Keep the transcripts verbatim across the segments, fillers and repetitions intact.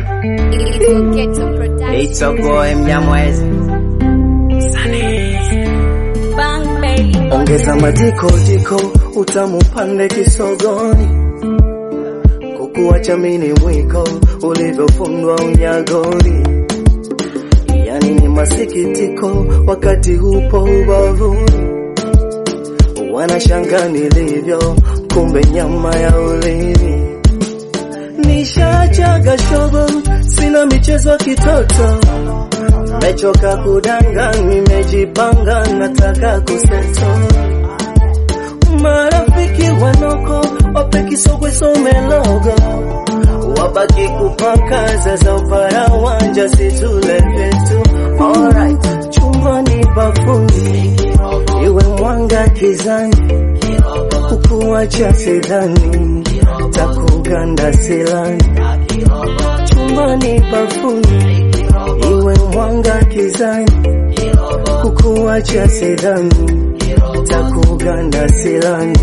It's a boy Mnyamwezi. Ongeza majiko jiko, utamu pande kisogoni. Kukuacha mini mwiko, ulivyofundwa unyagoni. Yani ni masikitiko, wakati upo ubavuni. Wanashanga nilivyo, kumbe nyama ya ulimi. Nishachaga shobo, sina michezo kitoto. Mechoka kudanga, nimejipanga, nataka kuseto. Marafiki wanoko, wape kisogwe some logo. Wabaki kupaka za upara wanja situle vitu. Alright, chumbani bafuni, iwe mwanga kizani. Kukuacha sidhani, takuganda silani. Chumbani bafuni, iwe mwanga kizani. Kukuacha sidhani, takuganda silani.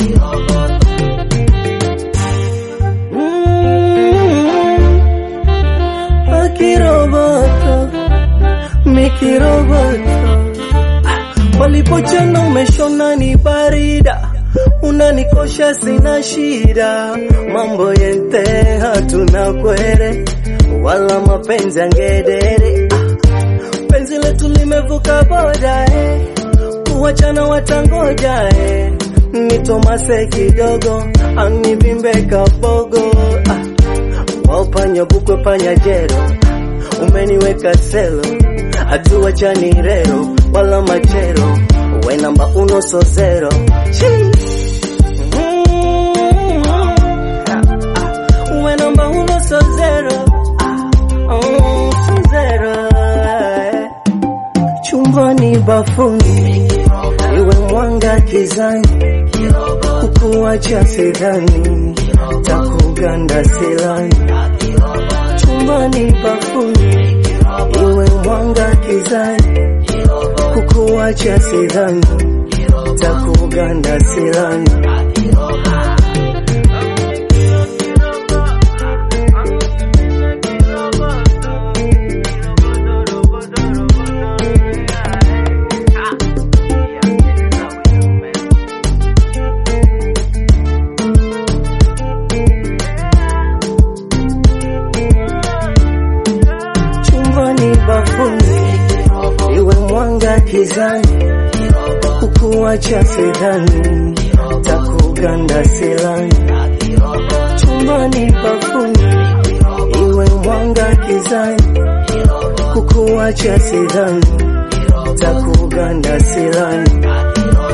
Akiroboto, mikiroboto. Walipochana umeshona ni barida. Unanikosha sina shida. Mambo yente hatuna kwere, wala mapenzi angedere. Penzi letu limevuka boda eh. Kuachana watangoja eh. Nitomase kidogo, anivimbe kabogo ah. Wapanya bukwe panya jero, umeniweka selo. Hatua chani rero, wala machero. We namba uno so zero. We namba uno so zero. Oh, so zero. Chumbani bafuni, iwe mwanga kizani. Kukuacha sidhani, takuganda silani. Chumbani bafuni, iwe mwanga kizani. Kukuacha sidhani, takuganda silani. Iwe mwanga kizani. Kukuacha sidhani, takuganda silani. Chumbani bafuni, iwe mwanga kizani. Kukuacha sidhani, takuganda silani.